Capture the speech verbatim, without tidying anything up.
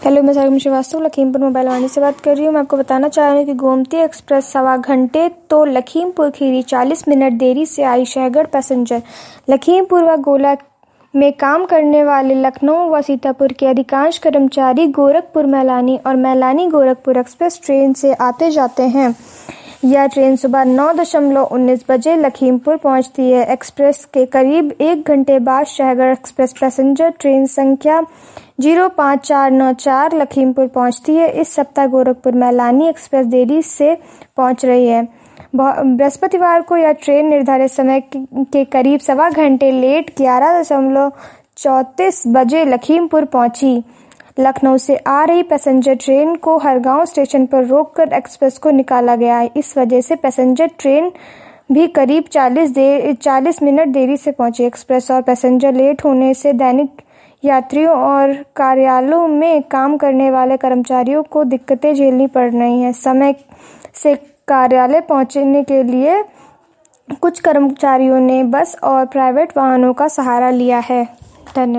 Hello, मैं Sargam Srivastava Lakhimpur mobile Vani से बात कर रही हूँ। मैं आपको बताना चाह रही हूँ कि गोमती एक्सप्रेस सवा घंटे तो लखीमपुर खीरी चालीस मिनट देरी से आई शहगढ़ पैसेंजर। लखीमपुर व गोला में काम करने वाले लखनऊ व सीतापुर के अधिकांश कर्मचारी गोरखपुर मैलानी और मैलानी गोरखपुर एक्सप्रेस ट्रेन से आते जाते हैं। यह ट्रेन सुबह नौ दशमलव उन्नीस बजे लखीमपुर पहुंचती है। एक्सप्रेस के करीब एक घंटे बाद शहगढ़ एक्सप्रेस पैसेंजर ट्रेन संख्या जीरो पाँच चार नौ चार लखीमपुर पहुंचती है। इस सप्ताह गोरखपुर मैलानी एक्सप्रेस देरी से पहुंच रही है। बृहस्पतिवार को यह ट्रेन निर्धारित समय के करीब सवा घंटे लेट ग्यारह दशमलव चौंतीस बजे लखीमपुर पहुंची। लखनऊ से आ रही पैसेंजर ट्रेन को हरगांव स्टेशन पर रोककर एक्सप्रेस को निकाला गया है। इस वजह से पैसेंजर ट्रेन भी करीब चालीस देर चालीस मिनट देरी से पहुंची। एक्सप्रेस और पैसेंजर लेट होने से दैनिक यात्रियों और कार्यालयों में काम करने वाले कर्मचारियों को दिक्कतें झेलनी पड़ रही हैं। समय से कार्यालय पहुंचने के लिए कुछ कर्मचारियों ने बस और प्राइवेट वाहनों का सहारा लिया है। धन्यवाद।